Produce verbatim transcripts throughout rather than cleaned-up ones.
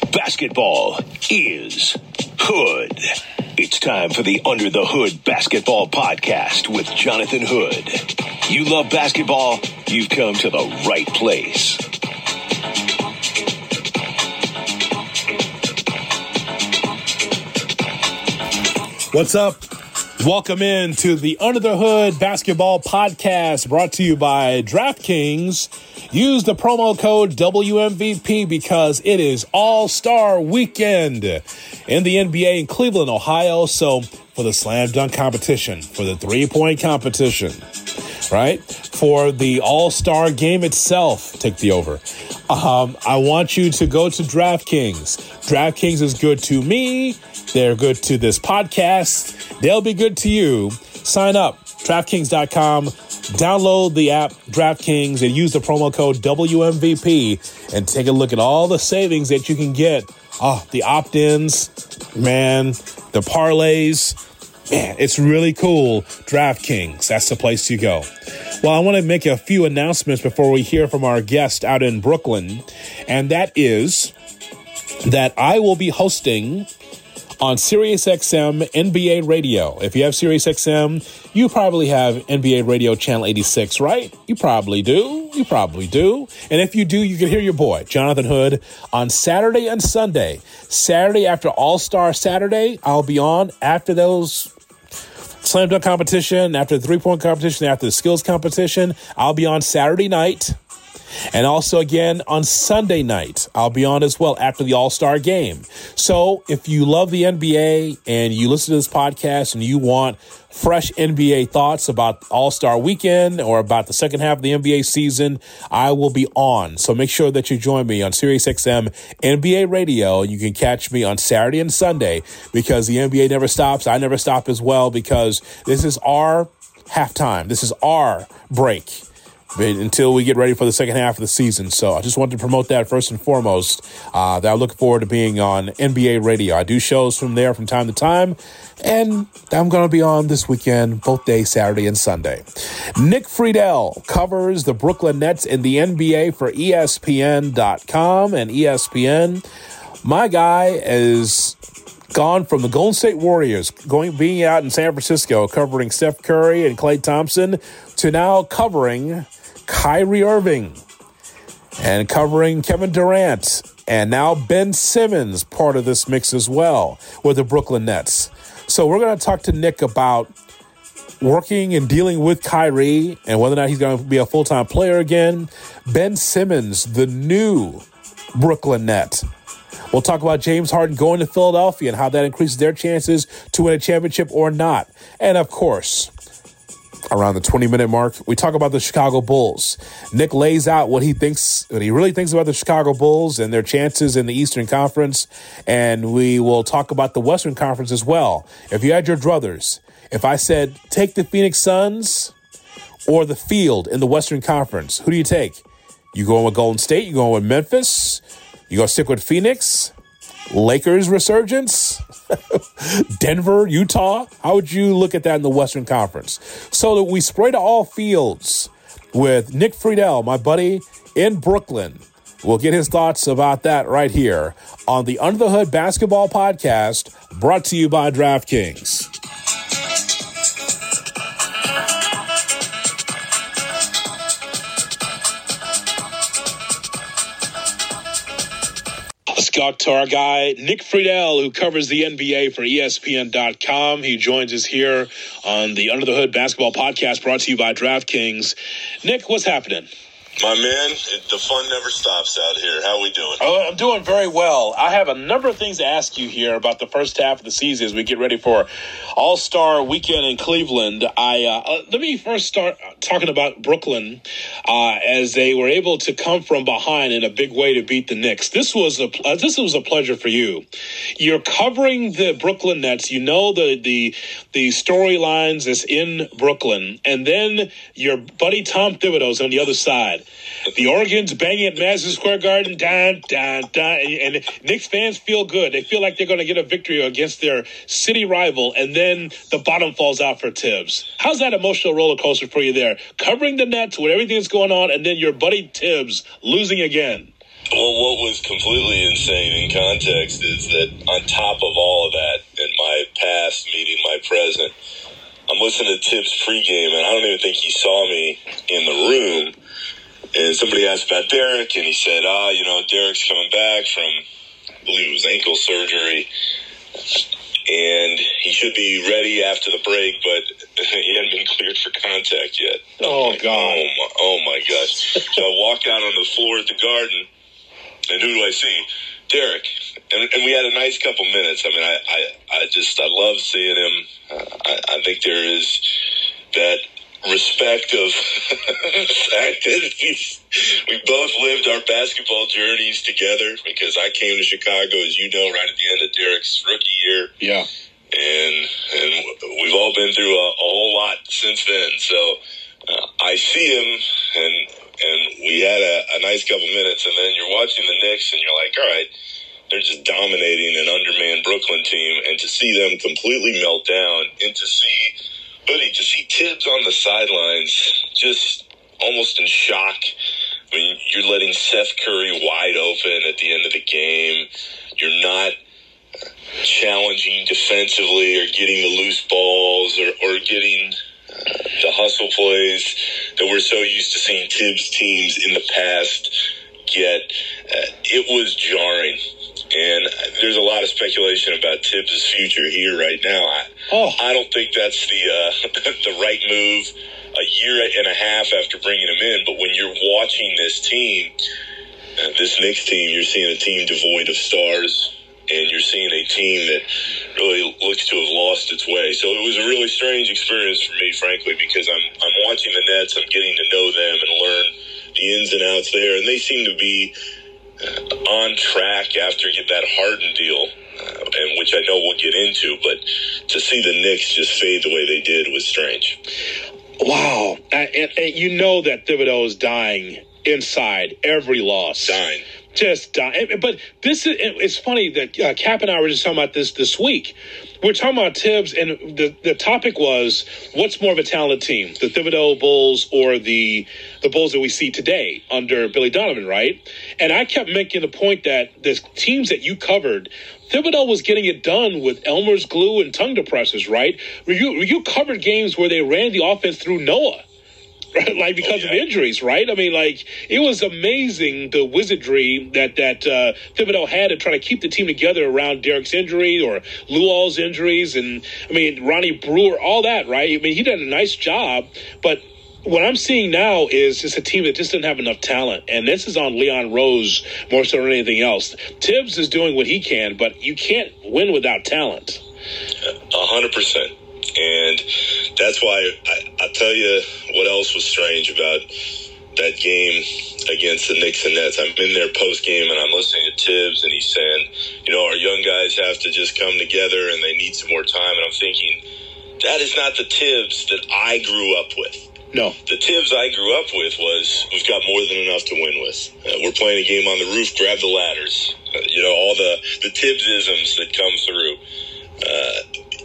Basketball is Hood. It's time for the Under the Hood Basketball Podcast with Jonathan Hood. You love basketball? You've come to the right place. What's up? Welcome in to the Under the Hood Basketball Podcast, brought to you by DraftKings. Use the promo code W M V P because it is All-Star Weekend in the N B A in Cleveland, Ohio. So for the slam dunk competition, for the three-point competition, right? For the All-Star game itself, take the over. Um, I want you to go to DraftKings. DraftKings is good to me. They're good to this podcast. They'll be good to you. Sign up, DraftKings dot com. Download the app, DraftKings, and use the promo code W M V P and take a look at all the savings that you can get. Oh, the opt-ins, man, the parlays. Man, it's really cool. DraftKings, that's the place you go. Well, I want to make a few announcements before we hear from our guest out in Brooklyn, and that is that I will be hosting on SiriusXM N B A Radio. If you have SiriusXM, you probably have N B A Radio Channel eighty-six, right? You probably do. You probably do. And if you do, you can hear your boy, Jonathan Hood, on Saturday and Sunday. Saturday after All-Star Saturday, I'll be on after those slam dunk competition, after the three-point competition, after the skills competition. I'll be on Saturday night. And also, again, on Sunday night, I'll be on as well after the All-Star game. So if you love the N B A and you listen to this podcast and you want fresh N B A thoughts about All-Star Weekend or about the second half of the N B A season, I will be on. So make sure that you join me on SiriusXM N B A Radio. You can catch me on Saturday and Sunday because the N B A never stops. I never stop as well because this is our halftime. This is our break until we get ready for the second half of the season. So I just wanted to promote that first and foremost, uh, that I'm looking forward to being on N B A Radio. I do shows from there from time to time, and I'm going to be on this weekend, both days, Saturday and Sunday. Nick Friedel covers the Brooklyn Nets in the N B A for E S P N dot com and E S P N. My guy is gone from the Golden State Warriors, going being out in San Francisco, covering Steph Curry and Klay Thompson, to now covering Kyrie Irving and covering Kevin Durant, and now Ben Simmons, part of this mix as well with the Brooklyn Nets. So we're going to talk to Nick about working and dealing with Kyrie and whether or not he's going to be a full-time player again. Ben Simmons, the new Brooklyn Net. We'll talk about James Harden going to Philadelphia and how that increases their chances to win a championship or not. And of course, around the twenty-minute mark, we talk about the Chicago Bulls. Nick lays out what he thinks, what he really thinks about the Chicago Bulls and their chances in the Eastern Conference, and we will talk about the Western Conference as well. If you had your druthers, if I said take the Phoenix Suns or the field in the Western Conference, who do you take? You going with Golden State? You going with Memphis? You going to stick with Phoenix? Lakers resurgence? Denver, Utah? How would you look at that in the Western Conference? So that we spray to all fields with Nick Friedel, my buddy in Brooklyn. We'll get his thoughts about that right here on the Under the Hood Basketball Podcast, brought to you by DraftKings. Let's go to our guy, Nick Friedel, who covers the N B A for E S P N dot com. He joins us here on the Under the Hood Basketball Podcast, brought to you by DraftKings. Nick, what's happening? My man, it, the fun never stops out here. How we doing? Oh, I'm doing very well. I have a number of things to ask you here about the first half of the season as we get ready for All-Star Weekend in Cleveland. I uh, let me first start talking about Brooklyn uh, as they were able to come from behind in a big way to beat the Knicks. This was a uh, this was a pleasure for you. You're covering the Brooklyn Nets. You know the the the storylines that's in Brooklyn, and then your buddy Tom Thibodeau's on the other side. The organs banging at Madison Square Garden, dun, dun, dun, and, and Knicks fans feel good. They feel like they're going to get a victory against their city rival, and then the bottom falls out for Tibbs. How's that emotional roller coaster for you there? Covering the Nets with everything that's going on, and then your buddy Tibbs losing again. Well, what was completely insane in context is that on top of all of that, in my past meeting my present, I'm listening to Tibbs pregame, and I don't even think he saw me in the room. And somebody asked about Derek, and he said, ah, you know, Derek's coming back from, I believe it was ankle surgery, and he should be ready after the break, but he hadn't been cleared for contact yet. Oh, God. Oh, my, oh, my gosh. So I walked out on the floor at the Garden, and who do I see? Derek. And, and we had a nice couple minutes. I mean, I, I, I just, I love seeing him. Uh, I, I think there is that respect of the fact that we, we both lived our basketball journeys together, because I came to Chicago, as you know, right at the end of Derek's rookie year. Yeah. And and we've all been through a, a whole lot since then. So uh, I see him, and and we had a, a nice couple minutes, and then you're watching the Knicks, and you're like, all right, they're just dominating an undermanned Brooklyn team, and to see them completely melt down, and to see Hoodie, to see Tibbs on the sidelines, just almost in shock. I mean, you're letting Seth Curry wide open at the end of the game. You're not challenging defensively or getting the loose balls or, or getting uh, the hustle plays that we're so used to seeing Tibbs teams in the past get. Uh, it was jarring. And there's a lot of speculation about Tibbs' future here right now. I, oh. I don't think that's the uh, the right move a year and a half after bringing him in. But when you're watching this team, uh, this Knicks team, you're seeing a team devoid of stars, and you're seeing a team that really looks to have lost its way. So it was a really strange experience for me, frankly, because I'm I'm watching the Nets, I'm getting to know them and learn the ins and outs there, and they seem to be Uh, on track after you get that Harden deal, uh, and which I know we'll get into, but to see the Knicks just fade the way they did was strange. Wow. And, and, and you know that Thibodeau is dying inside every loss. Dying. Just dying. But this is, it's funny that uh, Cap and I were just talking about this this week. We're talking about Tibbs, and the, the topic was, what's more of a talented team, the Thibodeau Bulls or the the Bulls that we see today under Billy Donovan, right? And I kept making the point that the teams that you covered, Thibodeau was getting it done with Elmer's glue and tongue depressors, right? You, you covered games where they ran the offense through Noah. Right, like because oh, yeah. of injuries, right? I mean, like, it was amazing the wizardry that that uh, Thibodeau had to try to keep the team together around Derek's injury or Luol's injuries, and I mean Ronnie Brewer, all that, right? I mean, he did a nice job, but what I'm seeing now is just a team that just doesn't have enough talent, and this is on Leon Rose more so than anything else. Tibbs is doing what he can, but you can't win without talent. A hundred percent. And that's why I, I'll tell you what else was strange about that game against the Knicks and Nets. I'm in there post-game, and I'm listening to Tibbs, and he's saying, you know, our young guys have to just come together, and they need some more time. And I'm thinking, that is not the Tibbs that I grew up with. No. The Tibbs I grew up with was, we've got more than enough to win with. Uh, we're playing a game on the roof, grab the ladders. Uh, you know, all the, the Tibbs-isms that come through. Uh,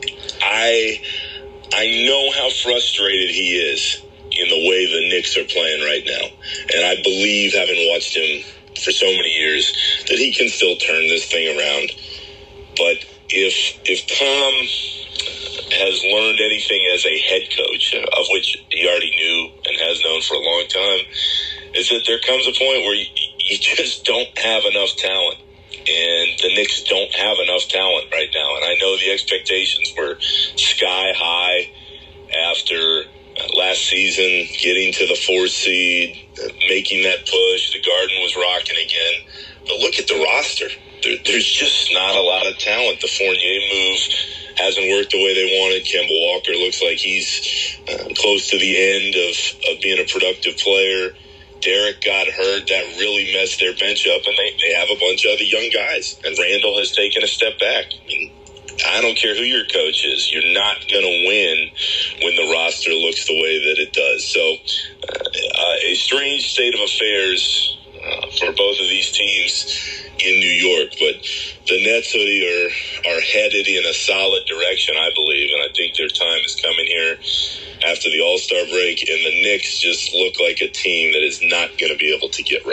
I I know how frustrated he is in the way the Knicks are playing right now. And I believe, having watched him for so many years, that he can still turn this thing around. But if if Tom has learned anything as a head coach, of which he already knew and has known for a long time, is that there comes a point where you, you just don't have enough talent. And the Knicks don't have enough talent right now. And I know the expectations were sky high after last season, getting to the fourth seed, making that push. The Garden was rocking again. But look at the roster. There, there's just not a lot of talent. The Fournier move hasn't worked the way they wanted. Kemba Walker looks like he's uh, close to the end of, of being a productive player. Derek got hurt. That really messed their bench up, and they, they have a bunch of other young guys. And Randall has taken a step back. I mean, I don't care who your coach is. You're not going to win when the roster looks the way that it does. So uh, a strange state of affairs uh, for both of these teams in New York. But the Nets, Hoodie, are, are headed in a solid direction, I believe, and I think their time is coming here after the All-Star break, and the Knicks just look like a team that is not going to be able to get right.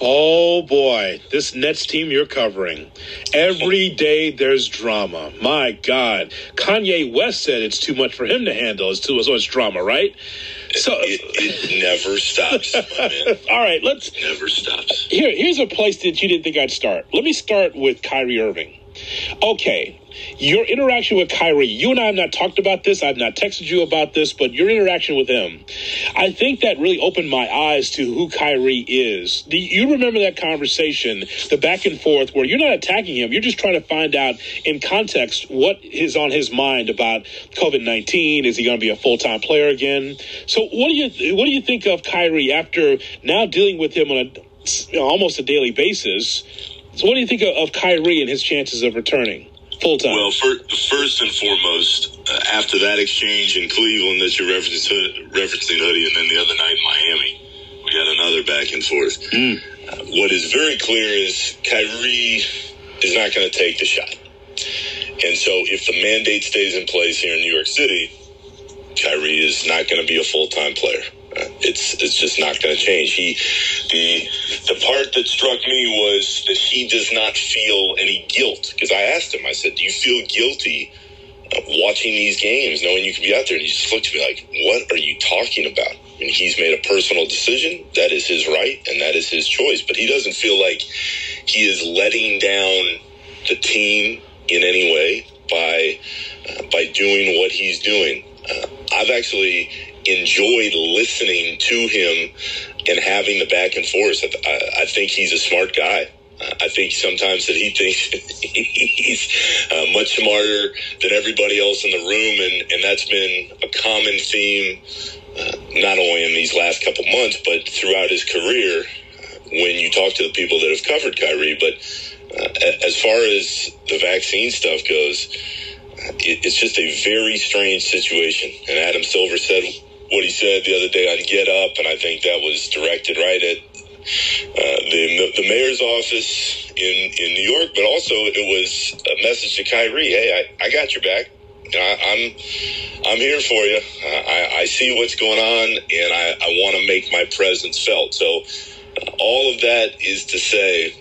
Oh, boy. This Nets team you're covering. Every day there's drama. My God. Kanye West said it's too much for him to handle. It's too much drama, right? So it, it never stops, my man. All right, let's... Never stops. Here, here's a place that you didn't think I'd start. Let me start with Kyrie Irving. Okay, your interaction with Kyrie, you and I have not talked about this. I've not texted you about this, but your interaction with him, I think that really opened my eyes to who Kyrie is. Do you remember that conversation, the back and forth, where you're not attacking him, you're just trying to find out in context what is on his mind about covid nineteen. Is he going to be a full-time player again? So what do you what do you think of Kyrie after now dealing with him on a you know, almost a daily basis? So what do you think of, of Kyrie and his chances of returning full-time? Well, for, first and foremost, uh, after that exchange in Cleveland that you're referencing, referencing, Hoodie, and then the other night in Miami, we had another back and forth. Mm. Uh, what is very clear is Kyrie is not going to take the shot. And so if the mandate stays in place here in New York City, Kyrie is not going to be a full-time player. Uh, it's it's just not going to change. He the the part that struck me was that he does not feel any guilt. Because I asked him, I said, "Do you feel guilty uh, watching these games, knowing you can be out there?" And he just looked at me like, "What are you talking about?" I mean, he's made a personal decision. That is his right, and that is his choice. But he doesn't feel like he is letting down the team in any way by uh, by doing what he's doing. Uh, I've actually enjoyed listening to him and having the back and forth. I, I, I think he's a smart guy. Uh, I think sometimes that he thinks he's uh, much smarter than everybody else in the room, and, and that's been a common theme uh, not only in these last couple months, but throughout his career uh, when you talk to the people that have covered Kyrie. But uh, as far as the vaccine stuff goes, it, it's just a very strange situation. And Adam Silver said what he said the other day on Get Up, and I think that was directed right at uh, the the mayor's office in, in New York, but also it was a message to Kyrie. Hey, I, I got your back. I, I'm I'm here for you. Uh, I, I see what's going on, and I, I want to make my presence felt. So uh, all of that is to say,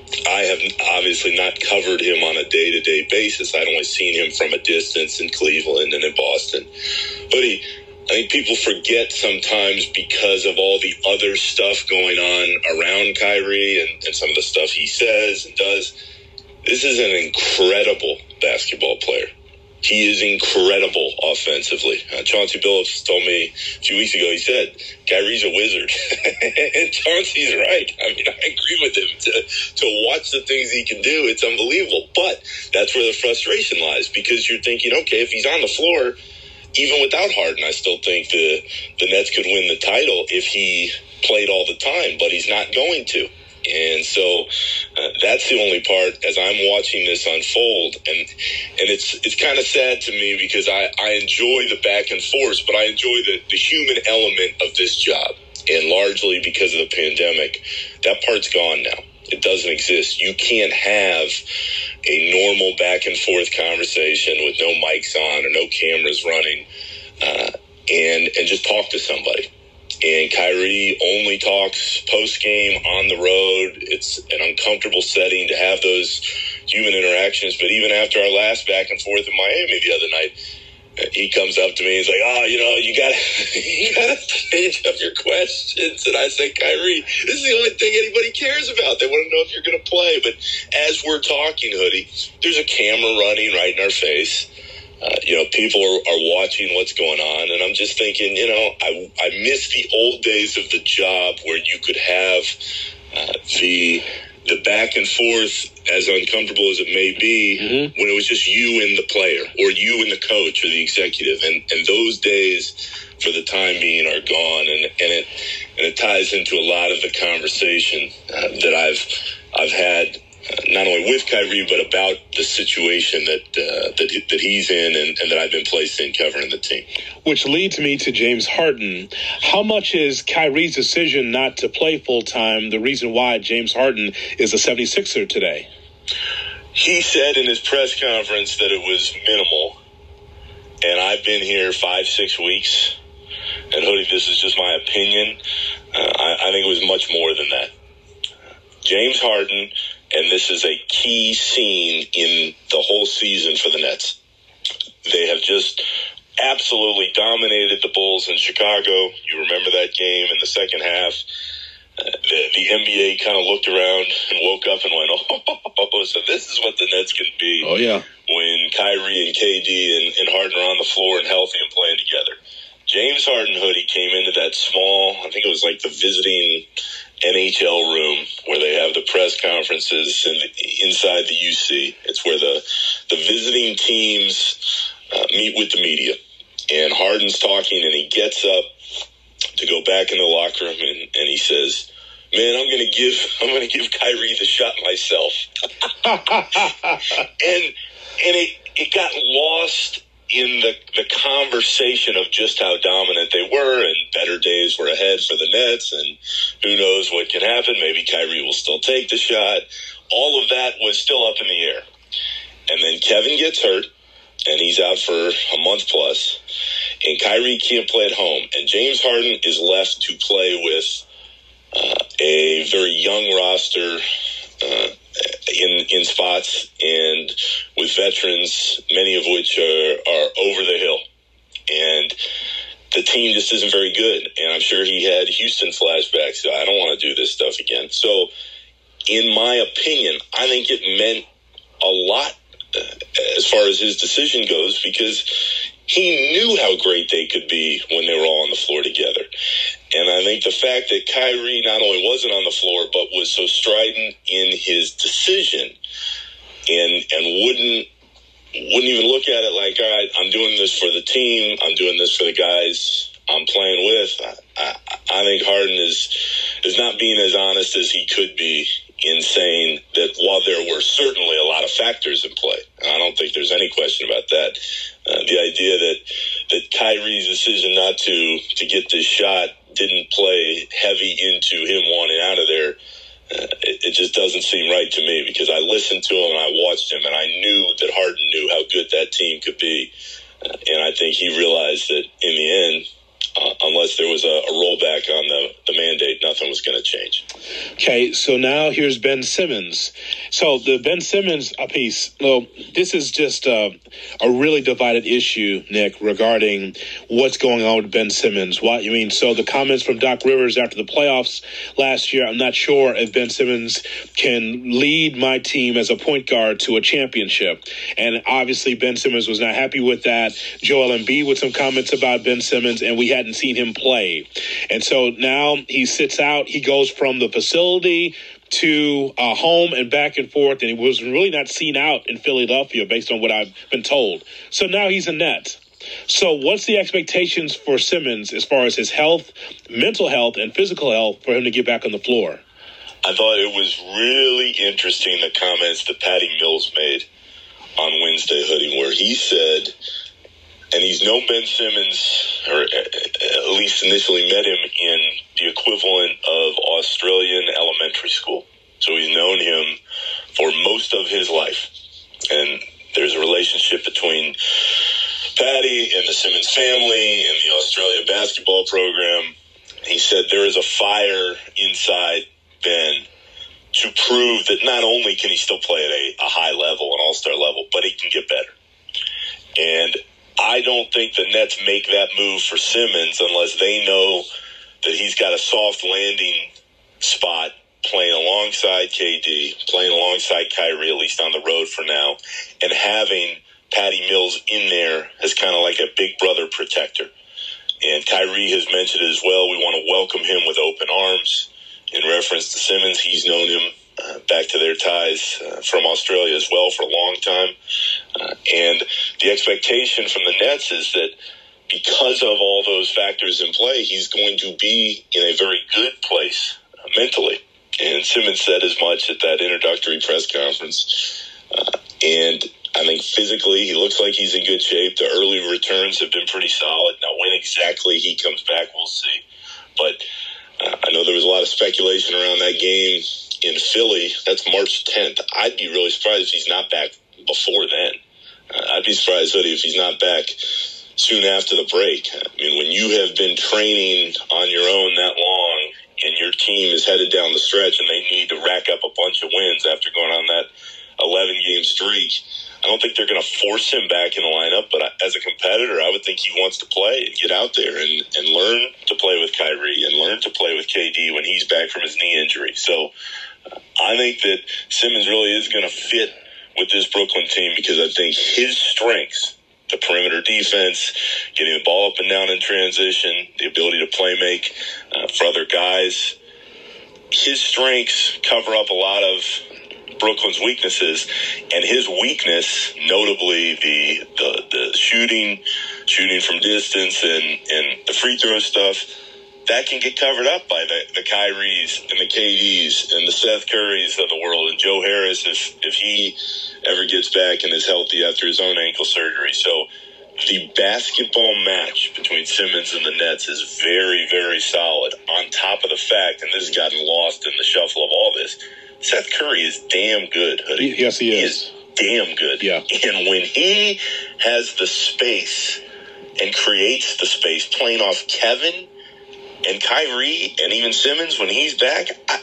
I have obviously not covered him on a day-to-day basis. I'd only seen him from a distance in Cleveland and in Boston. But he, I think people forget sometimes because of all the other stuff going on around Kyrie and, and some of the stuff he says and does. This is an incredible basketball player. He is incredible offensively. Uh, Chauncey Billups told me a few weeks ago, he said, Kyrie's a wizard. And Chauncey's right. I mean, I agree with him. To, to watch the things he can do, it's unbelievable. But that's where the frustration lies, because you're thinking, okay, if he's on the floor, even without Harden, I still think the, the Nets could win the title if he played all the time, but he's not going to. And so uh, that's the only part as I'm watching this unfold. And and it's it's kind of sad to me because I, I enjoy the back and forth, but I enjoy the, the human element of this job. And largely because of the pandemic, that part's gone now. It doesn't exist. You can't have a normal back and forth conversation with no mics on or no cameras running uh, and and just talk to somebody. And Kyrie only talks post-game on the road. It's an uncomfortable setting to have those human interactions. But even after our last back and forth in Miami the other night, he comes up to me and he's like, oh, you know, you got you got to change up your questions. And I say, Kyrie, this is the only thing anybody cares about. They want to know if you're going to play. But as we're talking, Hoodie, there's a camera running right in our face. Uh, you know, people are, are watching what's going on, and I'm just thinking, you know, I, I miss the old days of the job where you could have uh, the the back and forth, as uncomfortable as it may be, mm-hmm. when it was just you and the player, or you and the coach, or the executive, and and those days, for the time being, are gone, and and it and it ties into a lot of the conversation uh, that I've I've had. Uh, not only with Kyrie, but about the situation that uh, that, he, that he's in and, and that I've been placed in covering the team. Which leads me to James Harden. How much is Kyrie's decision not to play full-time the reason why James Harden is a seventy-sixer today? He said in his press conference that it was minimal, and I've been here five, six weeks, and Hoodie, this is just my opinion. Uh, I, I think it was much more than that. James Harden, and this is a key scene in the whole season for the Nets. They have just absolutely dominated the Bulls in Chicago. You remember that game in the second half. Uh, the, the N B A kind of looked around and woke up and went, oh, so this is what the Nets can be. Oh, yeah. When Kyrie and K D and, and Harden are on the floor and healthy and playing together. James Harden Hoodie came into that small, I think it was like the visiting N H L room where they have the press conferences in the, inside the U C. It's where the, the visiting teams uh, meet with the media. And Harden's talking, and he gets up to go back in the locker room, and, and he says, man, I'm going to give I'm going to give Kyrie the shot myself. and and it, it got lost in the, the conversation of just how dominant they were, and better days were ahead for the Nets, and who knows what can happen. Maybe Kyrie will still take the shot. All of that was still up in the air. And then Kevin gets hurt, and he's out for a month plus, and Kyrie can't play at home. And James Harden is left to play with uh, a very young roster uh, in in spots, and with veterans, many of which are, are over the hill. And the team just isn't very good. And I'm sure he had Houston flashbacks. So I don't want to do this stuff again. So in my opinion, I think it meant a lot uh, as far as his decision goes, because he knew how great they could be when they were all on the floor together. And I think the fact that Kyrie not only wasn't on the floor, but was so strident in his decision and and wouldn't wouldn't even look at it like, all right, I'm doing this for the team, I'm doing this for the guys I'm playing with. I, I, I think Harden is is not being as honest as he could be in saying that while there were certainly a lot of factors in play, and I don't think there's any question about that, uh, the idea that that Kyrie's decision not to to get this shot didn't play heavy into him wanting out of there, uh, it, it just doesn't seem right to me, because I listened to him and I watched him, and I knew that Harden knew how good that team could be, uh, and I think he realized that in the end, Uh, unless there was a, a rollback on the, the mandate, nothing was going to change. Okay, so now here's Ben Simmons. So the Ben Simmons piece, well, this is just uh, a really divided issue, Nick, regarding what's going on with Ben Simmons. What you mean? So the comments from Doc Rivers after the playoffs last year, I'm not sure if Ben Simmons can lead my team as a point guard to a championship. And obviously Ben Simmons was not happy with that. Joel Embiid with some comments about Ben Simmons, and we hadn't seen him play. And so now he sits out. He goes from the facility to uh, home and back and forth, and he was really not seen out in Philadelphia based on what I've been told. So now he's a Net. So what's the expectations for Simmons as far as his health, mental health, and physical health for him to get back on the floor? I thought it was really interesting, the comments that Patty Mills made on Wednesday, Hoodie, where he said, and he's known Ben Simmons, or at least initially met him in the equivalent of Australian elementary school. So he's known him for most of his life. And there's a relationship between Patty and the Simmons family and the Australia basketball program. He said there is a fire inside Ben to prove that not only can he still play at a, a high level, an all-star level, but he can get better. And I don't think the Nets make that move for Simmons unless they know that he's got a soft landing spot playing alongside K D, playing alongside Kyrie, at least on the road for now, and having Patty Mills in there as kind of like a big brother protector. And Kyrie has mentioned it as well. We want to welcome him with open arms. In reference to Simmons, he's known him uh, back to their ties uh, from Australia as well for a long time. Uh, and the expectation from the Nets is that because of all those factors in play, he's going to be in a very good place uh, mentally. And Simmons said as much at that introductory press conference. Uh, and I think physically he looks like he's in good shape. The early returns have been pretty solid. Now, when exactly he comes back, we'll see. But uh, I know there was a lot of speculation around that game in Philly. That's March tenth. I'd be really surprised if he's not back before then. Uh, I'd be surprised, Hoodie, if he's not back soon after the break. I mean, when you have been training on your own that long and your team is headed down the stretch and they need to rack up a bunch of wins after going on that eleven-game streak, I don't think they're going to force him back in the lineup, but as a competitor, I would think he wants to play and get out there and, and learn to play with Kyrie and learn to play with K D when he's back from his knee injury. So uh, I think that Simmons really is going to fit with this Brooklyn team because I think his strengths, the perimeter defense, getting the ball up and down in transition, the ability to play make uh, for other guys, his strengths cover up a lot of Brooklyn's weaknesses, and his weakness, notably the the, the shooting, shooting from distance and, and the free throw stuff, that can get covered up by the, the Kyries and the K Ds and the Seth Currys of the world, and Joe Harris if, if he ever gets back and is healthy after his own ankle surgery. So the basketball match between Simmons and the Nets is very, very solid, on top of the fact, and this has gotten lost in the shuffle of all this, Seth Curry is damn good, Hoodie. Yes, he is. He is damn good. Yeah. And when he has the space and creates the space, playing off Kevin and Kyrie and even Simmons when he's back, I,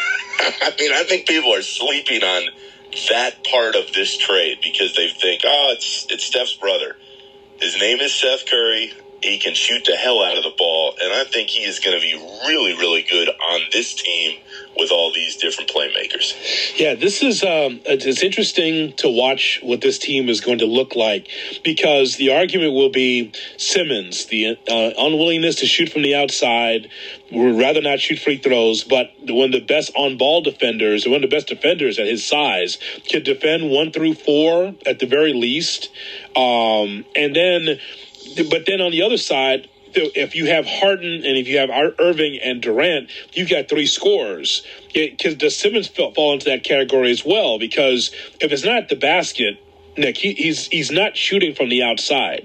I mean, I think people are sleeping on that part of this trade because they think, oh, it's it's Steph's brother. His name is Seth Curry. He can shoot the hell out of the ball, and I think he is going to be really, really good on this team with all these different playmakers. Yeah, this is um, it's interesting to watch what this team is going to look like because the argument will be Simmons, the uh, unwillingness to shoot from the outside, would rather not shoot free throws, but one of the best on-ball defenders, one of the best defenders at his size, can defend one through four at the very least. Um, and then, but then on the other side, if you have Harden and if you have Irving and Durant, you've got three scorers. Because does Simmons fall into that category as well? Because if it's not the basket, Nick, he, he's he's not shooting from the outside.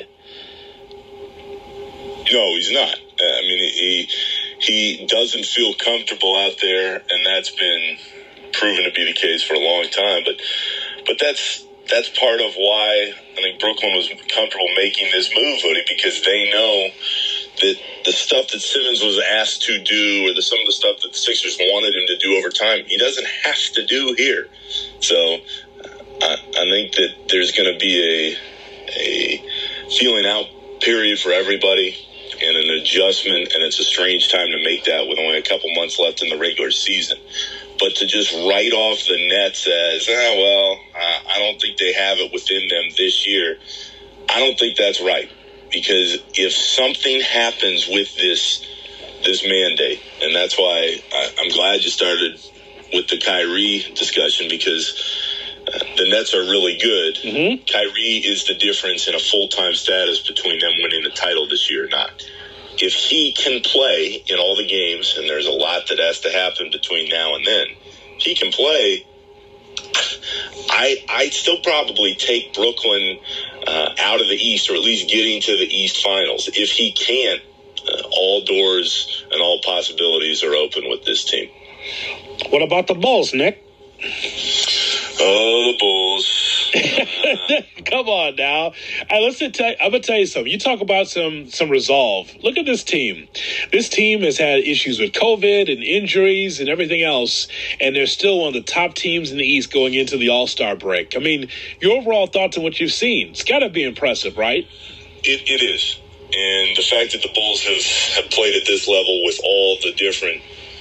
No, he's not. I mean, he he doesn't feel comfortable out there, and that's been proven to be the case for a long time. But but that's that's part of why I think Brooklyn was comfortable making this move, Hoodie, because they know that the stuff that Simmons was asked to do, or the, some of the stuff that the Sixers wanted him to do over time, he doesn't have to do here. So I, I think that there's going to be a a feeling out period for everybody and an adjustment, and it's a strange time to make that with only a couple months left in the regular season. But to just write off the Nets as, ah, well, uh, I don't think they have it within them this year, I don't think that's right. Because if something happens with this this mandate, and that's why I, I'm glad you started with the Kyrie discussion, because uh, the Nets are really good. Mm-hmm. Kyrie is the difference in a full-time status between them winning the title this year or not. If he can play in all the games, and there's a lot that has to happen between now and then, if he can play, I, I'd still probably take Brooklyn uh, out of the East, or at least getting to the East Finals. If he can't, uh, all doors and all possibilities are open with this team. What about the Bulls, Nick? Oh, the Bulls. Uh, Come on now. Hey, listen, tell, I'm going to tell you something. You talk about some some resolve. Look at this team. This team has had issues with COVID and injuries and everything else, and they're still one of the top teams in the East going into the All-Star break. I mean, your overall thoughts on what you've seen, it's got to be impressive, right? It, it is. And the fact that the Bulls have, have played at this level with all the different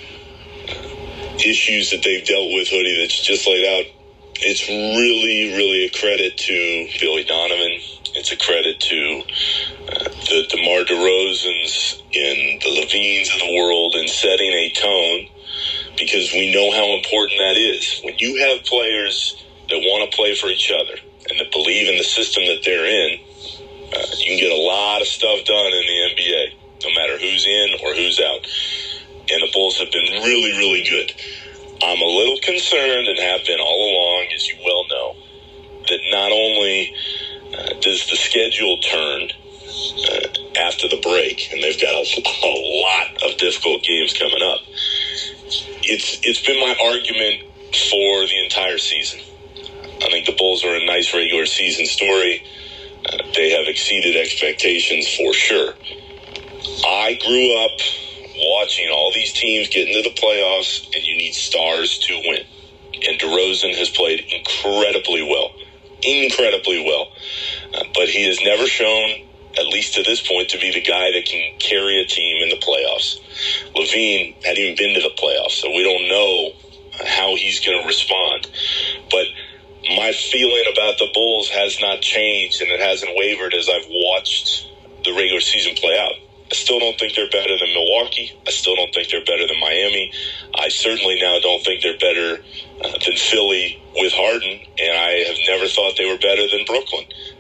issues that they've dealt with, Hoodie, that's just laid out, it's really, really a credit to Billy Donovan. It's a credit to uh, the DeMar DeRozans and the Levines of the world in setting a tone, because we know how important that is. When you have players that want to play for each other and that believe in the system that they're in, uh, you can get a lot of stuff done in the N B A, no matter who's in or who's out. And the Bulls have been really, really good. I'm a little concerned, and have been all along, as you well know, that not only uh, does the schedule turn uh, after the break, and they've got a, a lot of difficult games coming up, it's it's been my argument for the entire season. I think the Bulls are a nice regular season story. Uh, they have exceeded expectations for sure. I grew up watching all these teams get into the playoffs, and you need stars to win. And DeRozan has played incredibly well, incredibly well. Uh, but he has never shown, at least to this point, to be the guy that can carry a team in the playoffs. LaVine hadn't even been to the playoffs, so we don't know how he's going to respond. But my feeling about the Bulls has not changed, and it hasn't wavered as I've watched the regular season play out. I still don't think they're better than Milwaukee. I still don't think they're better than Miami. I certainly now don't think they're better uh, than Philly with Harden, and I have never thought they were better than Brooklyn.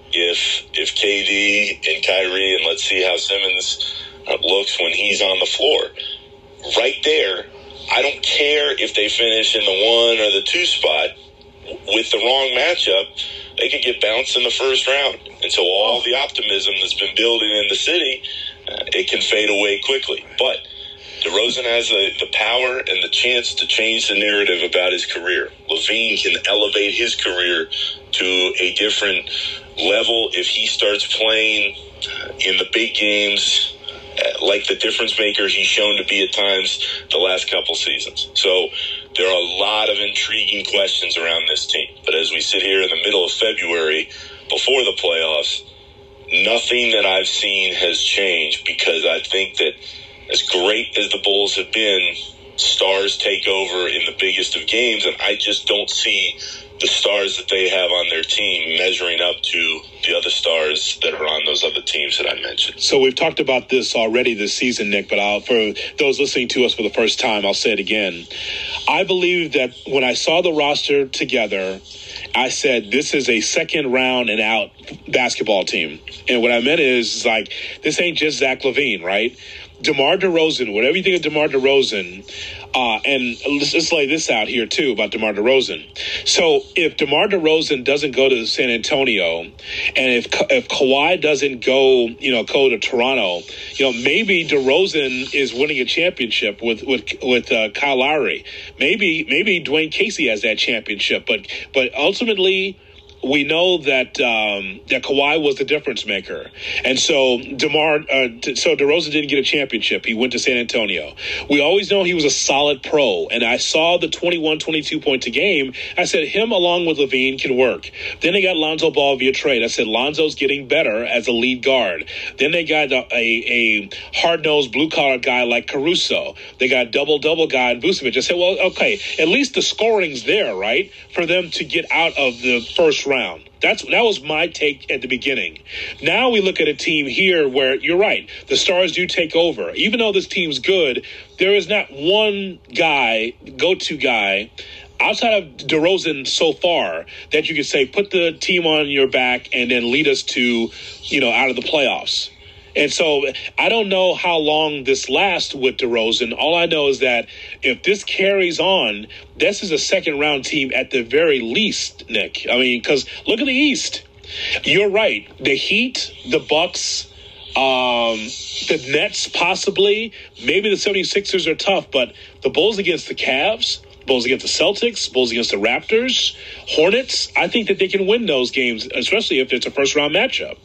If if K D and Kyrie, and let's see how Simmons uh, looks when he's on the floor, right there, I don't care if they finish in the one or the two spot. With the wrong matchup, they could get bounced in the first round. And so all the optimism that's been building in the city, uh, it can fade away quickly. But DeRozan has the, the power and the chance to change the narrative about his career. LaVine can elevate his career to a different level if he starts playing in the big games like the difference maker he's shown to be at times the last couple seasons. So there are a lot of intriguing questions around this team. But as we sit here in the middle of February, before the playoffs, nothing that I've seen has changed, because I think that as great as the Bulls have been, stars take over in the biggest of games, and I just don't see the stars that they have on their team measuring up to the other stars that are on those other teams that I mentioned. So we've talked about this already this season, Nick, but I'll, for those listening to us for the first time, I'll say it again. I believe that when I saw the roster together, I said, this is a second round and out basketball team. And what I meant is, like, this ain't just Zach LaVine, right? DeMar DeRozan, whatever you think of DeMar DeRozan, uh, and let's, let's lay this out here, too, about DeMar DeRozan. So if DeMar DeRozan doesn't go to San Antonio, and if if Kawhi doesn't go, you know, go to Toronto, you know, maybe DeRozan is winning a championship with with with uh, Kyle Lowry. Maybe maybe Dwayne Casey has that championship, but but ultimately, we know that um, that Kawhi was the difference maker, and so DeMar, uh, so DeRozan didn't get a championship. He went to San Antonio. We always know he was a solid pro, and I saw the twenty-one, twenty-two points a game. I said him along with LaVine can work. Then they got Lonzo Ball via trade. I said Lonzo's getting better as a lead guard. Then they got a, a, a hard-nosed blue-collar guy like Caruso. They got double-double guy in Vucevic. I said, well, okay, at least the scoring's there, right, for them to get out of the first round. That's that was my take at the beginning. Now we look at a team here where you're right. The stars do take over. Even though this team's good, there is not one guy, go-to guy, outside of DeRozan so far, that you could say, put the team on your back and then lead us to, you know, out of the playoffs. And so I don't know how long this lasts with DeRozan. All I know is that if this carries on, this is a second-round team at the very least, Nick. I mean, because look at the East. You're right. The Heat, the Bucks, um, the Nets possibly, maybe the 76ers are tough, but the Bulls against the Cavs, Bulls against the Celtics, Bulls against the Raptors, Hornets, I think that they can win those games, especially if it's a first-round matchup.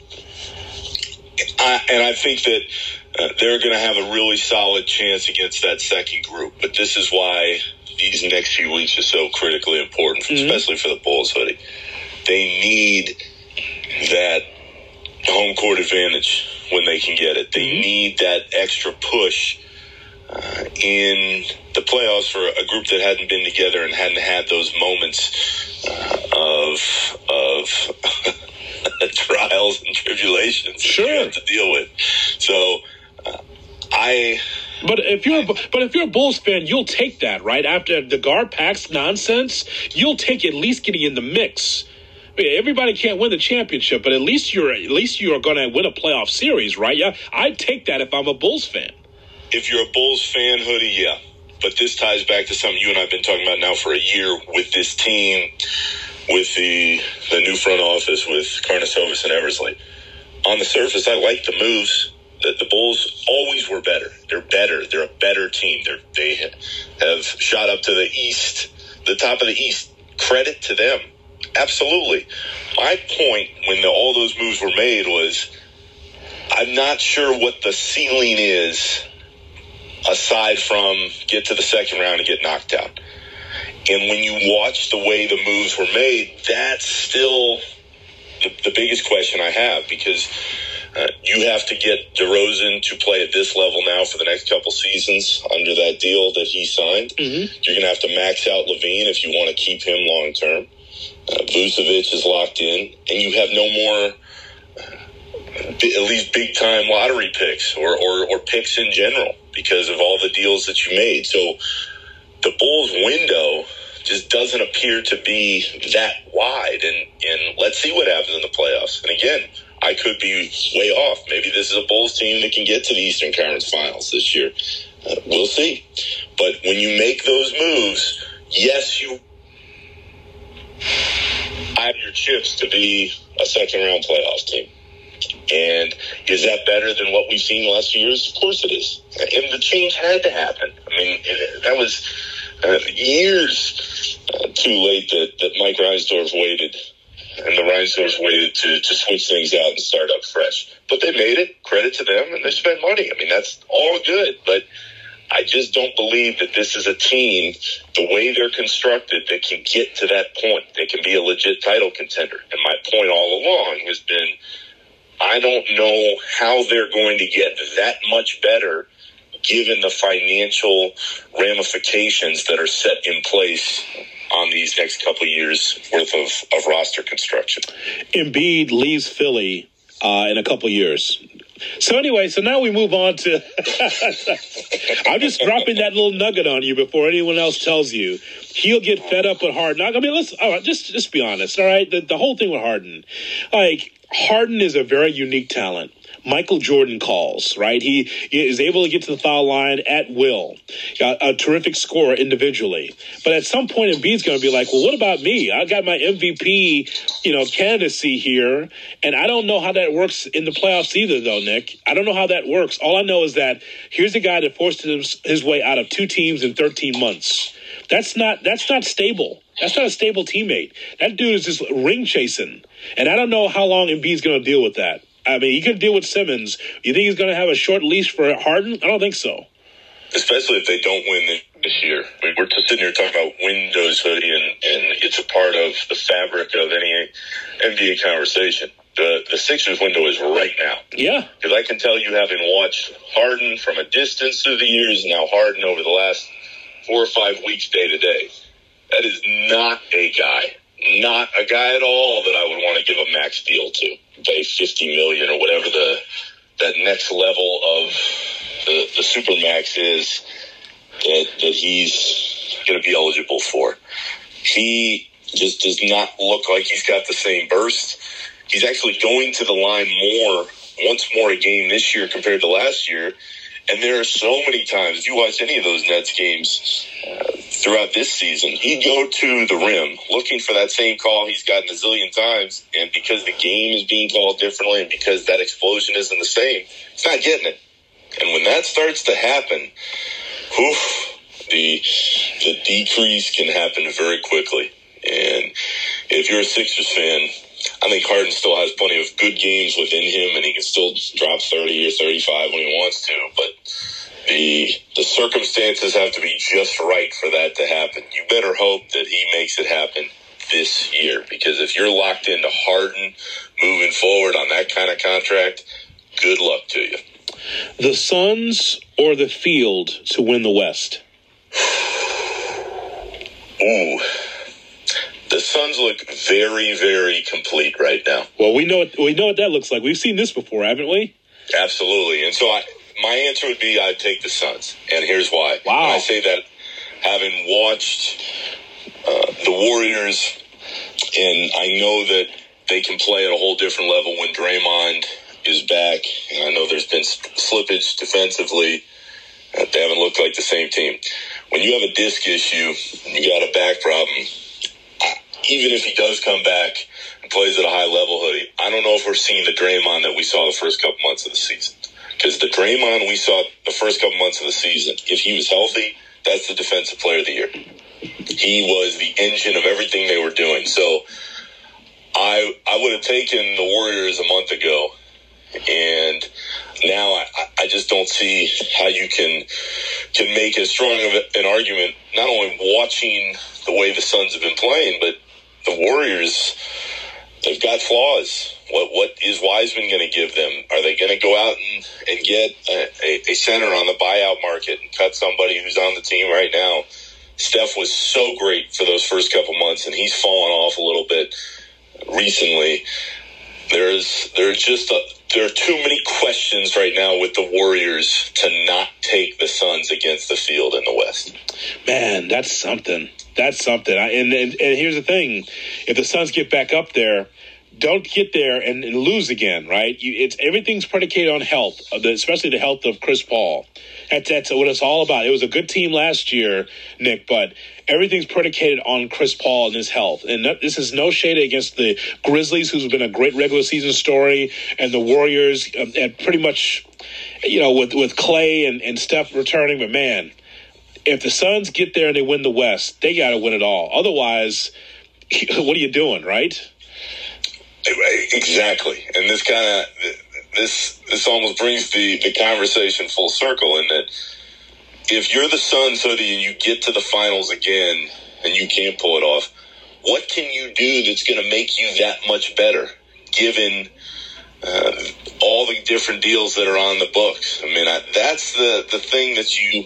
I, and I think that uh, they're going to have a really solid chance against that second group. But this is why these next few weeks are so critically important, mm-hmm. especially for the Bulls, hoodie. They need that home court advantage when they can get it. They mm-hmm. need that extra push uh, in the playoffs for a group that hadn't been together and hadn't had those moments uh, of of trials and tribulations sure. that you have to deal with. So uh, I But if you're, I, but if you're a Bulls fan, you'll take that, right? After the GarPax nonsense, you'll take at least getting in the mix. I mean, everybody can't win the championship, but at least you're at least you are going to win a playoff series, right? Yeah, I'd take that if I'm a Bulls fan. If you're a Bulls fan, hoodie, yeah. But this ties back to something you and I have been talking about now for a year with this team, with the the new front office, with Karnisovas and Eversley. On the surface, I like the moves. The, the Bulls always were better. They're better. They're a better team. They're, they have shot up to the East, the top of the East. Credit to them. Absolutely. My point when the, all those moves were made was I'm not sure what the ceiling is aside from get to the second round and get knocked out. And when you watch the way the moves were made, that's still the, the biggest question I have, because uh, you have to get DeRozan to play at this level now for the next couple seasons under that deal that he signed. Mm-hmm. You're going to have to max out LaVine if you want to keep him long term. Uh, Vucevic is locked in, and you have no more uh, b- at least big time lottery picks or, or, or picks in general because of all the deals that you made. So the Bulls window just doesn't appear to be that wide, and, and let's see what happens in the playoffs. And again, I could be way off. Maybe this is a Bulls team that can get to the Eastern Conference Finals this year. Uh, we'll see. But when you make those moves, yes, you have your chips to be a second-round playoff team. And is that better than what we've seen the last few years? Of course it is. And the change had to happen. I mean, it, that was uh, years uh, too late that, that Mike Reinsdorf waited, and the Reinsdorfs waited to, to switch things out and start up fresh. But they made it. Credit to them, and they spent money. I mean, that's all good. But I just don't believe that this is a team, the way they're constructed, that can get to that point. They can be a legit title contender. And my point all along has been, I don't know how they're going to get that much better given the financial ramifications that are set in place on these next couple of years worth of, of roster construction. Embiid leaves Philly uh, in a couple of years. So anyway, so now we move on to I'm just dropping that little nugget on you before anyone else tells you. He'll get fed up with Harden. I mean, let's all right, just just be honest, all right? The, the whole thing with Harden. Like, Harden is a very unique talent. Michael Jordan calls, right? He, he is able to get to the foul line at will. A, a terrific scorer individually. But at some point, Embiid's going to be like, well, what about me? I got my M V P, you know, candidacy here, and I don't know how that works in the playoffs either, though, Nick. I don't know how that works. All I know is that here's a guy that forced his, his way out of two teams in thirteen months. That's not that's not stable. That's not a stable teammate. That dude is just ring chasing. And I don't know how long Embiid's going to deal with that. I mean, he could deal with Simmons. You think he's going to have a short leash for Harden? I don't think so. Especially if they don't win this year. I mean, we're just sitting here talking about windows, hoodie, and, and it's a part of the fabric of any N B A conversation. The the Sixers window is right now. Yeah. Because I can tell you, having watched Harden from a distance through the years, now Harden over the last four or five weeks day to day, that is not a guy, not a guy at all that I would want to give a max deal to. Pay fifty million dollars or whatever the that next level of the, the super max is that, that he's going to be eligible for. He just does not look like he's got the same burst. He's actually going to the line more, once more a game this year compared to last year. And there are so many times, if you watch any of those Nets games uh, throughout this season, he'd go to the rim looking for that same call he's gotten a zillion times. And because the game is being called differently and because that explosion isn't the same, he's not getting it. And when that starts to happen, whew, the, the decrease can happen very quickly. And if you're a Sixers fan, I think Harden still has plenty of good games within him, and he can still drop thirty or thirty-five when he wants to. But the the circumstances have to be just right for that to happen. You better hope that he makes it happen this year, because if you're locked into Harden moving forward on that kind of contract, good luck to you. The Suns or the field to win the West? Ooh. The Suns look very, very complete right now. Well, we know what, we know what that looks like. We've seen this before, haven't we? Absolutely. And so I, my answer would be I'd take the Suns. And here's why. Wow. And I say that having watched uh, the Warriors, and I know that they can play at a whole different level when Draymond is back. And I know there's been slippage defensively. Uh, they haven't looked like the same team. When you have a disc issue, you got a back problem, even if he does come back and plays at a high level, hoodie, I don't know if we're seeing the Draymond that we saw the first couple months of the season. Because the Draymond we saw the first couple months of the season, if he was healthy, that's the defensive player of the year. He was the engine of everything they were doing. So I I would have taken the Warriors a month ago, and now I, I just don't see how you can can make as strong of an argument, not only watching the way the Suns have been playing, but the Warriors, they've got flaws. What what is Wiseman going to give them? Are they going to go out and, and get a, a, a center on the buyout market and cut somebody who's on the team right now? Steph was so great for those first couple months, and he's fallen off a little bit recently. There's there's just a, there are too many questions right now with the Warriors to not take the Suns against the field in the West. Man, that's something. That's something. I, and, and and here's the thing: if the Suns get back up there, don't get there and, and lose again, right? You, it's everything's predicated on health, especially the health of Chris Paul. That's, that's what it's all about. It was a good team last year, Nick, but everything's predicated on Chris Paul and his health. And that, this is no shade against the Grizzlies, who's been a great regular season story, and the Warriors, um, and pretty much, you know, with, with Clay and, and Steph returning. But, man, if the Suns get there and they win the West, they got to win it all. Otherwise, what are you doing, right? Exactly. And this kind of this this almost brings the, the conversation full circle in that if you're the Suns and you get to the finals again and you can't pull it off, what can you do that's going to make you that much better given uh, all the different deals that are on the books? I mean, I, that's the, the thing that you,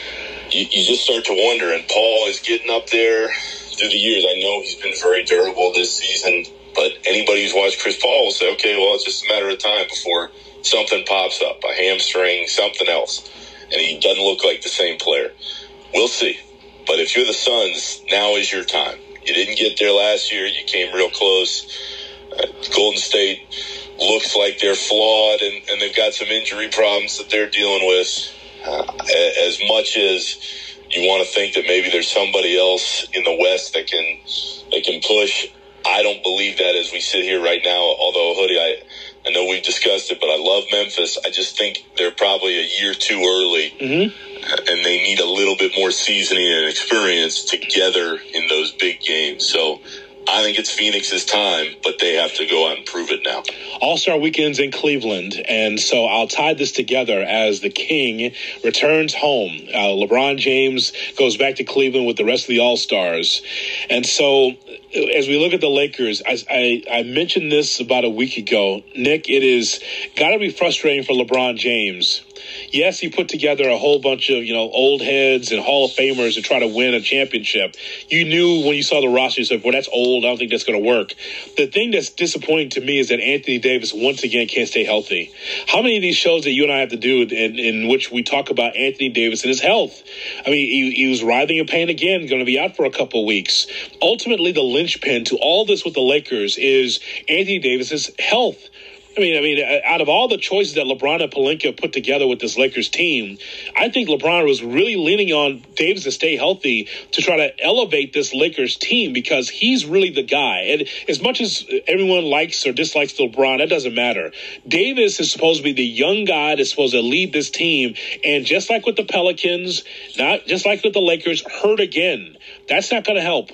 you you just start to wonder. And Paul is getting up there through the years. I know he's been very durable this season. But anybody who's watched Chris Paul will say, okay, well, it's just a matter of time before something pops up, a hamstring, something else, and he doesn't look like the same player. We'll see. But if you're the Suns, now is your time. You didn't get there last year. You came real close. Uh, Golden State looks like they're flawed, and, and they've got some injury problems that they're dealing with. Uh, as much as you want to think that maybe there's somebody else in the West that can that can push, I don't believe that as we sit here right now, although, Hoodie, I, I know we've discussed it, but I love Memphis. I just think they're probably a year too early, mm-hmm. and they need a little bit more seasoning and experience together in those big games. So I think it's Phoenix's time, but they have to go out and prove it now. All-Star Weekend's in Cleveland, and so I'll tie this together as the King returns home. Uh, LeBron James goes back to Cleveland with the rest of the All-Stars. And so as we look at the Lakers, I, I, I mentioned this about a week ago. Nick, it is got to be frustrating for LeBron James. Yes, he put together a whole bunch of, you know, old heads and Hall of Famers to try to win a championship. You knew when you saw the roster, you said, well, that's old. I don't think that's going to work. The thing that's disappointing to me is that Anthony Davis, once again, can't stay healthy. How many of these shows that you and I have to do in, in which we talk about Anthony Davis and his health? I mean, he, he was writhing in pain again, going to be out for a couple of weeks. Ultimately, the linchpin to all this with the Lakers is Anthony Davis's health. I mean, I mean, out of all the choices that LeBron and Pelinka put together with this Lakers team, I think LeBron was really leaning on Davis to stay healthy to try to elevate this Lakers team because he's really the guy. And as much as everyone likes or dislikes LeBron, that doesn't matter. Davis is supposed to be the young guy that's supposed to lead this team. And just like with the Pelicans, not just like with the Lakers, hurt again. That's not going to help.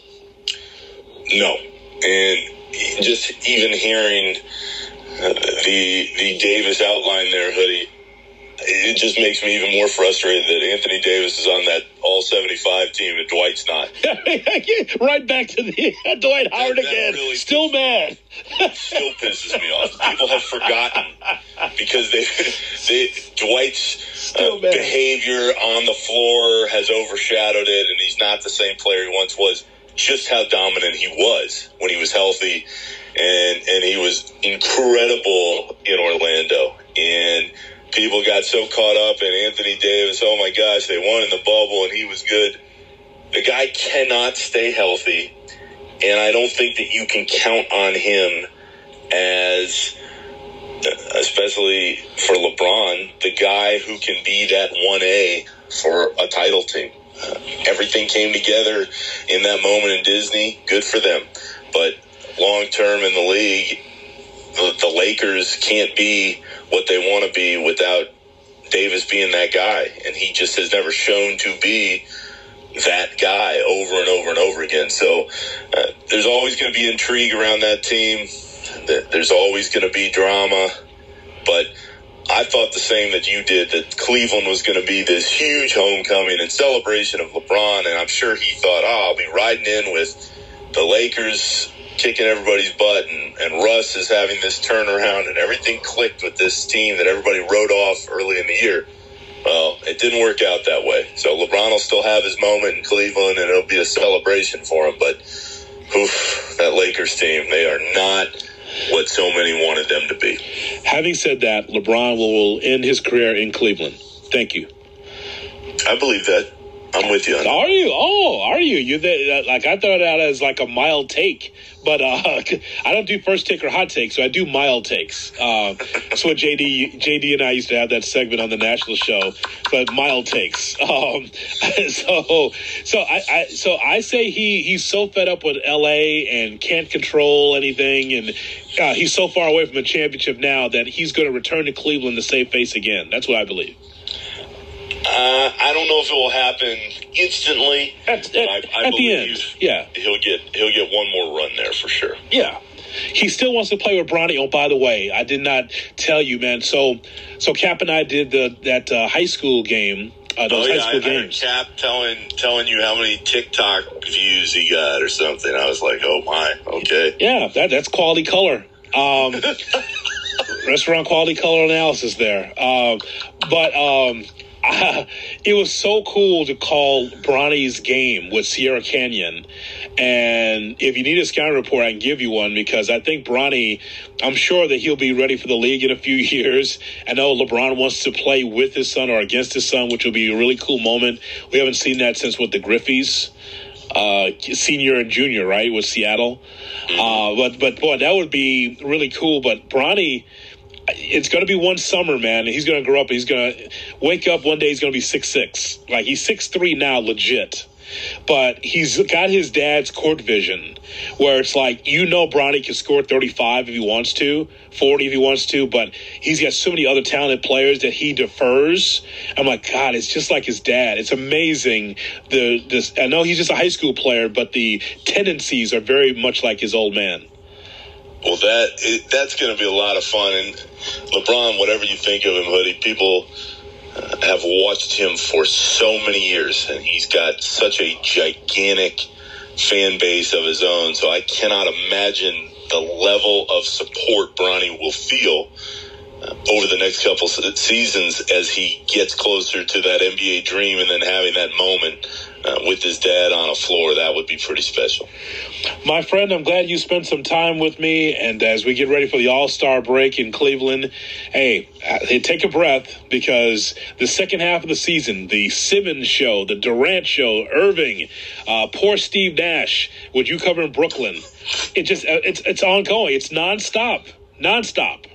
No. And just even hearing Uh, the the Davis outline there, Hoodie, it just makes me even more frustrated that Anthony Davis is on that all seventy-five team and Dwight's not. Right back to the Dwight Howard that, that again. Really still mad. Still pisses me off. People have forgotten because they, they Dwight's uh, behavior on the floor has overshadowed it, and he's not the same player he once was. Just how dominant he was when he was healthy. And and he was incredible in Orlando. And people got so caught up in Anthony Davis. Oh, my gosh, they won in the bubble, and he was good. The guy cannot stay healthy. And I don't think that you can count on him as, especially for LeBron, the guy who can be that one A for a title team. Uh, everything came together in that moment in Disney. Good for them. But long term in the league, the, the Lakers can't be what they want to be without Davis being that guy. And he just has never shown to be that guy over and over and over again. So uh, there's always going to be intrigue around that team. There's always going to be drama. But I thought the same that you did, that Cleveland was going to be this huge homecoming and celebration of LeBron, and I'm sure he thought, oh, I'll be riding in with the Lakers kicking everybody's butt, and, and Russ is having this turnaround, and everything clicked with this team that everybody wrote off early in the year. Well, it didn't work out that way. So LeBron will still have his moment in Cleveland, and it'll be a celebration for him, but oof, that Lakers team, they are not what so many wanted them to be. Having said that, LeBron will end his career in Cleveland. Thank you. I believe that. I'm with you on that. Are you? Oh, are you? You like I thought that as like a mild take, but uh, I don't do first take or hot take, so I do mild takes. Uh, that's what J D, J D and I used to have that segment on the national show, but mild takes. Um, so, so I, I, so I say he he's so fed up with L A and can't control anything, and uh, he's so far away from a championship now that he's going to return to Cleveland to save face again. That's what I believe. Uh, I don't know if it will happen instantly. At, at, I, I at believe the end, yeah, he'll get he'll get one more run there for sure. Yeah, he still wants to play with Bronny. Oh, by the way, I did not tell you, man. So, so Cap and I did the that uh, high school game. Uh, those oh yeah, high school I, games. I heard Cap telling telling you how many TikTok views he got or something. I was like, oh my, okay. Yeah, that that's quality color. Um, restaurant quality color analysis there. Um, but um, I, it was so cool to call Bronny's game with Sierra Canyon. And if you need a scouting report, I can give you one, because I think Bronny, I'm sure that he'll be ready for the league in a few years. I know LeBron wants to play with his son or against his son, which will be a really cool moment. We haven't seen that since with the Griffeys. Uh, senior and junior, right, with Seattle. Uh, but, but, boy, that would be really cool. But Bronny, it's going to be one summer, man. He's going to grow up. He's going to wake up one day. He's going to be six six. Like, he's six three now, legit. But he's got his dad's court vision, where it's like, you know, Bronny can score thirty-five if he wants to, forty if he wants to, but he's got so many other talented players that he defers. I'm like, God, it's just like his dad. It's amazing. The this I know he's just a high school player, but the tendencies are very much like his old man. Well, that it, that's going to be a lot of fun. And LeBron, whatever you think of him, Hoodie, people uh, have watched him for so many years, and he's got such a gigantic fan base of his own. So I cannot imagine the level of support Bronny will feel uh, over the next couple seasons as he gets closer to that N B A dream, and then having that moment uh, with his dad on a floor. That would be pretty special. My friend, I'm glad you spent some time with me. And as we get ready for the All-Star break in Cleveland, hey, hey, take a breath, because the second half of the season, the Simmons show, the Durant show, Irving, uh, poor Steve Nash, what you cover in Brooklyn, it just it's it's ongoing. It's nonstop, nonstop.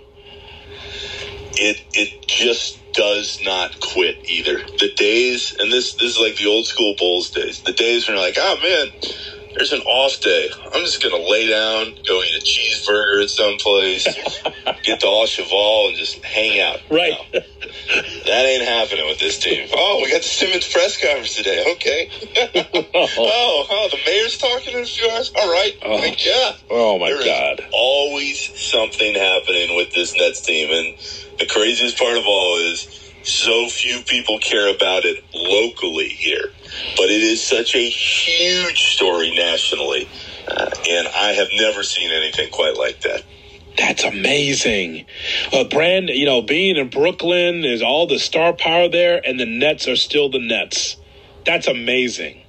It it just does not quit either. The days, and this this is like the old school Bulls days. The days when you're like, oh man, there's an off day. I'm just going to lay down, go eat a cheeseburger at some place, get to Au Cheval, and just hang out. Right. No, that ain't happening with this team. Oh, we got the Simmons press conference today. Okay. oh, oh, the mayor's talking in a few hours. All right. Oh, like, yeah. Oh, my there God. Is always something happening with this Nets team. And the craziest part of all is so few people care about it locally here. But it is such a huge story nationally, uh, and I have never seen anything quite like that. That's amazing. Uh, Brand, you know, being in Brooklyn, there's all the star power there, and the Nets are still the Nets. That's amazing.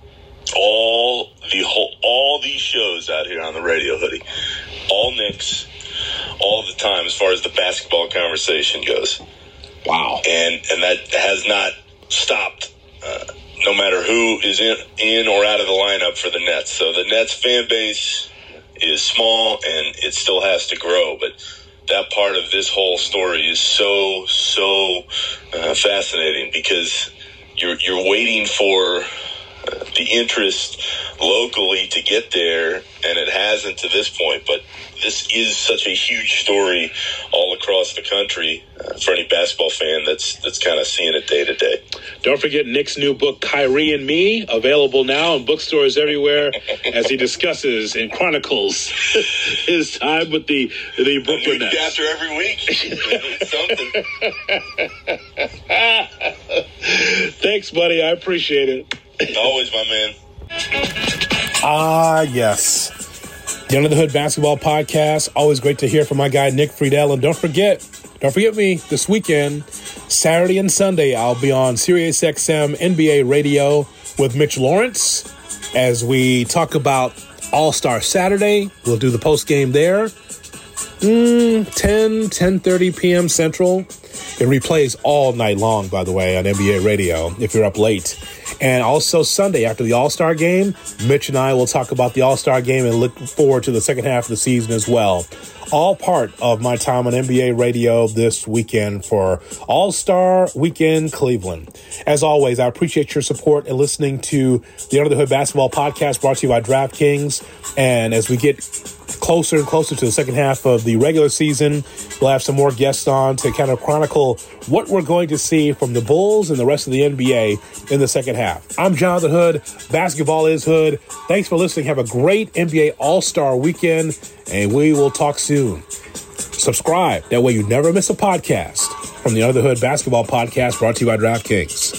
All the whole, all these shows out here on the radio, Hoodie, all Knicks, all the time as far as the basketball conversation goes. Wow. And and that has not stopped. Uh, no matter who is in, in or out of the lineup for the Nets. So the Nets fan base is small, and it still has to grow. But that part of this whole story is so, so uh, fascinating, because you're you're waiting for uh, the interest locally to get there, and it hasn't to this point. But this is such a huge story all across the country uh, for any basketball fan that's that's kind of seeing it day to day. Don't forget Nick's new book, Kyrie and Me, available now in bookstores everywhere as he discusses and chronicles his time with the, the Brooklyn Nets. After every week. Something. Thanks, buddy. I appreciate it. Always, my man. Ah, yes. The Under the Hood Basketball Podcast. Always great to hear from my guy, Nick Friedel. And don't forget, don't forget me, this weekend, Saturday and Sunday, I'll be on Sirius X M N B A Radio with Mitch Lawrence as we talk about All-Star Saturday. We'll do the post-game there. Mm, ten, ten thirty p.m. Central. It replays all night long, by the way, on N B A Radio if you're up late. And also Sunday after the All-Star game, Mitch and I will talk about the All-Star game and look forward to the second half of the season as well. All part of my time on N B A Radio this weekend for All-Star Weekend Cleveland. As always, I appreciate your support and listening to the Under the Hood Basketball Podcast brought to you by DraftKings. And as we get closer and closer to the second half of the regular season, we'll have some more guests on to kind of chronicle what we're going to see from the Bulls and the rest of the N B A in the second half. I'm Jonathan Hood. Basketball is Hood. Thanks for listening. Have a great N B A All-Star weekend, and we will talk soon. Subscribe. That way you never miss a podcast from the Under the Hood Basketball Podcast brought to you by DraftKings.